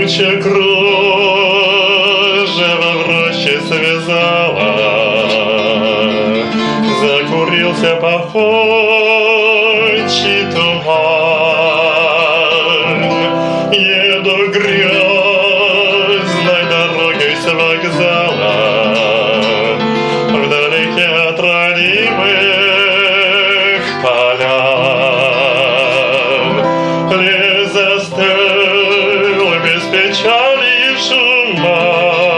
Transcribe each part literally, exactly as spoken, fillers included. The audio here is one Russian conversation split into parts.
Туча кружева в роще связала, закурился пахучий туман. Еду грязной дорогой с вокзала, вдалеке от родимых полян. Лес застыл без печали и шума,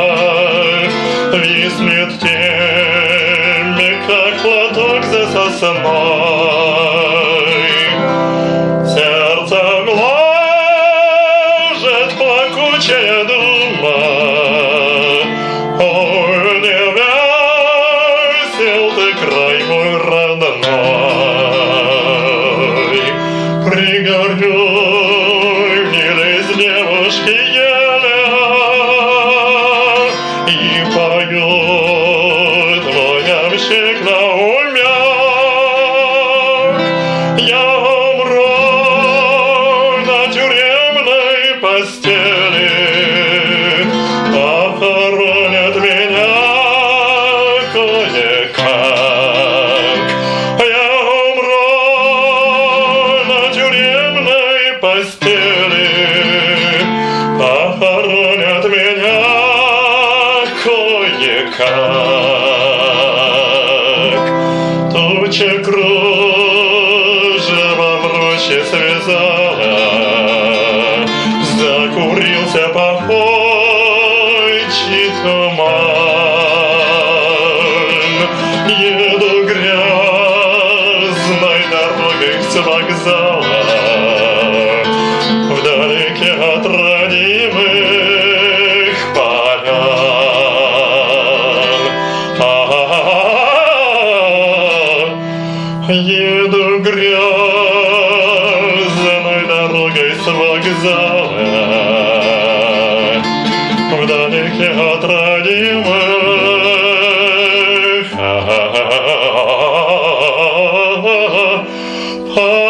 виснет теме, как платок за сосной. Сердцем ложет плакучая дума, ой, не весел ты, край мой родной. Пригорю милость девушки еля и поет мой ямщик Наумяк. Я умру на тюремной постели, похоронят меня кое-как. Я умру на тюремной постели, похоронят меня кое-как. Туча кружева в роще связала, закурился пахучий туман. Еду грязной дорогой с вокзала, вдалеке от родимых полян. А-а-а-а. Еду грязной дорогой с вокзала, вдалеке от родимых полян.